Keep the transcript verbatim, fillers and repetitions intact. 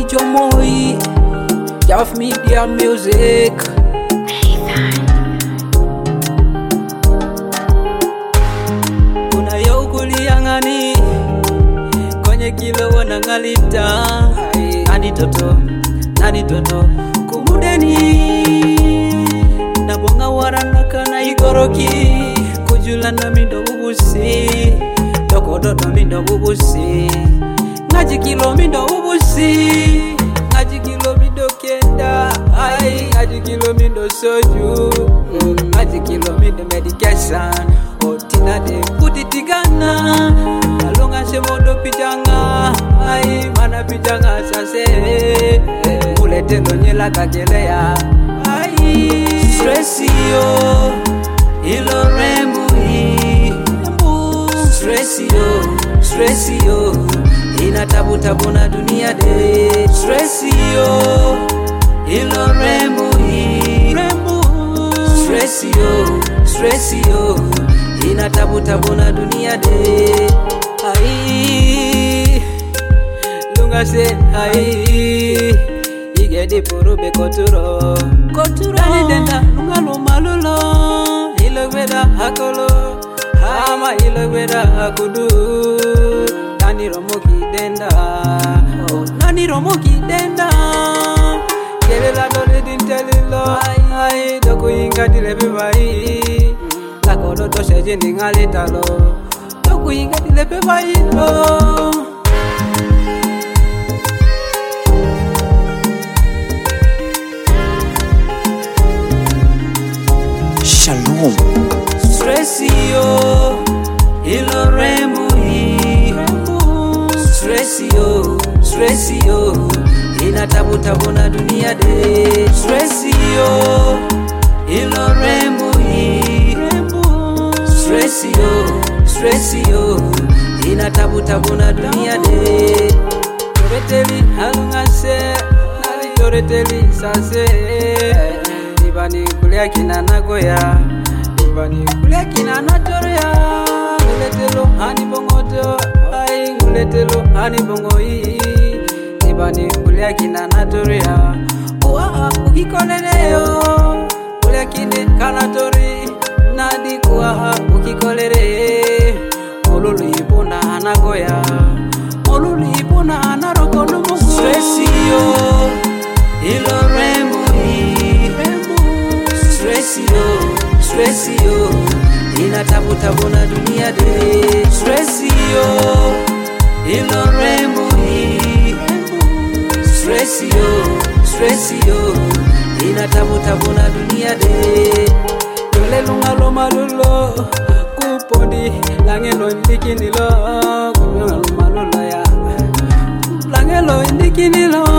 Jomoi, Jaff Media Music. Kuna yokuli yangani kwenye kilo wanangalita. Nani toto, nani toto kumudeni nabonga waranaka na igoroki kujula na mindo bubusi doko dodo mindo bubusi ngaji kilo mindo bubusi ngaji kilo mindo kenda ai ngaji kilo mindo soju ngaji kilo mindo medication otina de kutitigana alonga semodo pitanga ai mana pitanga sase mulete ndonyela kagelea ai stress yo ilo rembu hi stress yo stress yo ina tabu tabu na dunia de stress yo ilo rembu hi stress yo stress yo ina tabu tabu na dunia de ai lunga se ai igedi purube koturo koturo ani denda lunga lo malulo ilogweda hakolo ama ilogweda hakudu nani romoki denda oh nani romoki denda kelela dole dintelilo ai doko inga dilebe bai lakodo to seje ningali talo doko inga dilebe bai lo. Shalom. Stress yo, ilo rembu hi. Stress yo, stress yo, ina tabu tabu na dunia de. Stress yo, ilo rembu hi. Stress yo, stress yo, ina tabu tabu na dunia de. Yoreteli halungase, nali yoreteli sase. Ibani kulia kina nagoya Ibani kulia kina natoria Nguletelo hani bongoto Ai nguletelo hani bongoi Ibani kulia kina natoria Uwa ukikoleleo Kulia kine kanatori Nadi kuwa ukikolere Molulu ipona anagoya Molulu ipona anarokono mungu Stress yo ilo rembu stress yo, stress yo, ina tabu tabu na dunia de. Stress yo, ilo rembu hi. Stress yo, stress yo, ina tabu tabu na dunia de. Dole lunga lo malulo, kupondi langelo indikinilo, kumyo lo malulo ya. Langelo indikinilo.